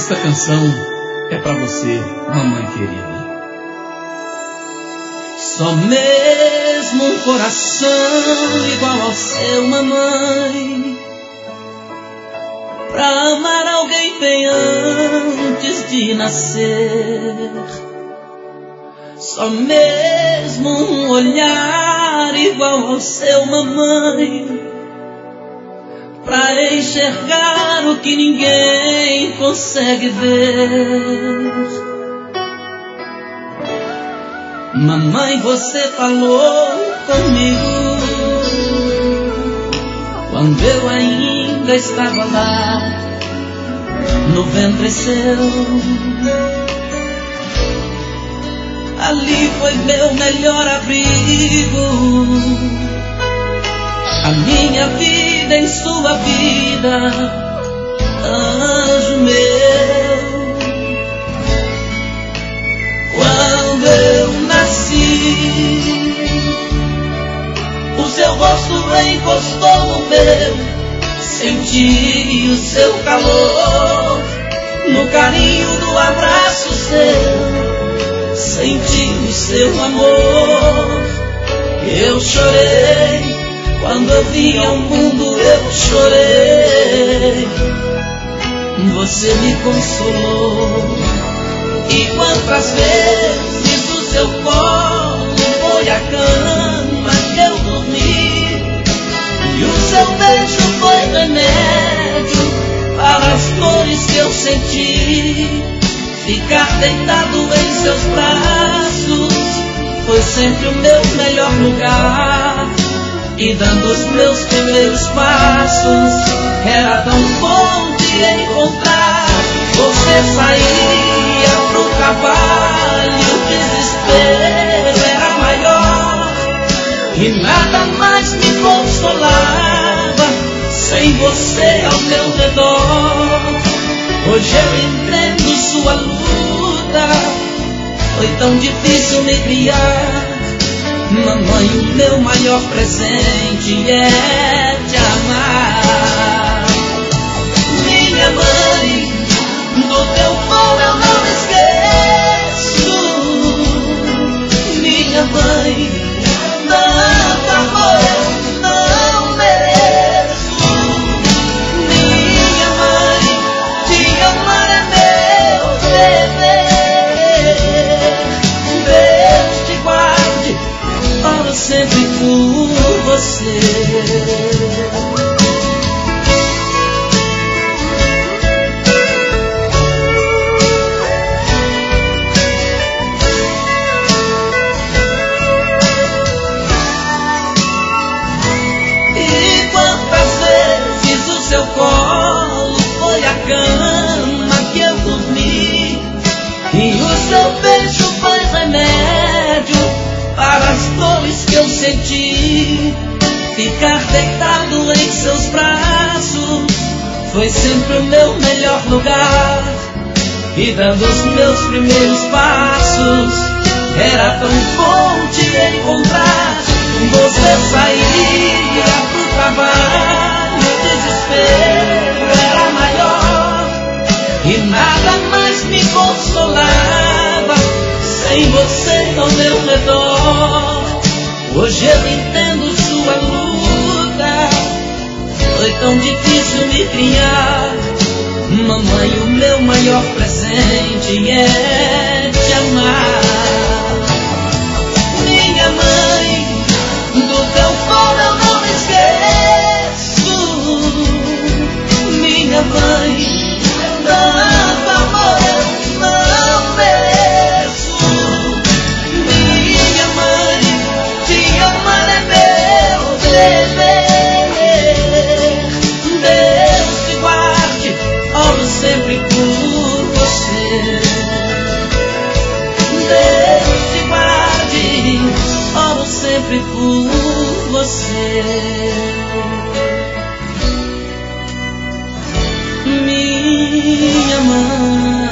Esta canção é pra você, mamãe querida. Só mesmo um coração igual ao seu, mamãe, pra amar alguém bem antes de nascer. Só mesmo um olhar igual ao seu, mamãe, pra enxergar o que ninguém consegue ver. Mamãe, você falou comigo quando eu ainda estava lá no ventre seu. Ali foi meu melhor abrigo, a minha vida em sua vida, anjo meu. Quando eu nasci, o seu rosto encostou no meu, senti o seu calor, no carinho do abraço seu, senti o seu amor. Eu chorei quando eu vim ao mundo, eu chorei, você me consolou. E quantas vezes o seu colo foi a cama que eu dormi, e o seu beijo foi remédio para as dores que eu senti. Ficar deitado em seus braços foi sempre o meu melhor lugar. E dando os meus primeiros passos, era tão bom te encontrar. Você saía pro trabalho, o desespero era maior, e nada mais me consolava sem você ao meu redor. Hoje eu entendo sua luta, foi tão difícil me criar. Mamãe, o meu maior presente é te amar. Minha mãe, do teu voo eu não esqueço. Minha mãe, tanto amor eu não mereço. Minha mãe, te amar é meu dever. Deus te guarde para sempre por você. E o seu beijo foi remédio para as dores que eu senti. Ficar deitado em seus braços foi sempre o meu melhor lugar. E dando os meus primeiros passos, era tão bom te encontrar. Você saía pro trabalho, o desespero era maior, e nada mais me consolava sem você ao meu redor. Hoje eu entendo sua luta, foi tão difícil me criar. Mamãe, o meu maior presente é te amar. Minha mãe, do teu colo eu não esqueço. Minha mãe, tanto amor eu não mereço. Minha mãe, te amar é meu dever. Deus te guarde, oro sempre por você. Deus te guarde, oro sempre por você. Minha mãe.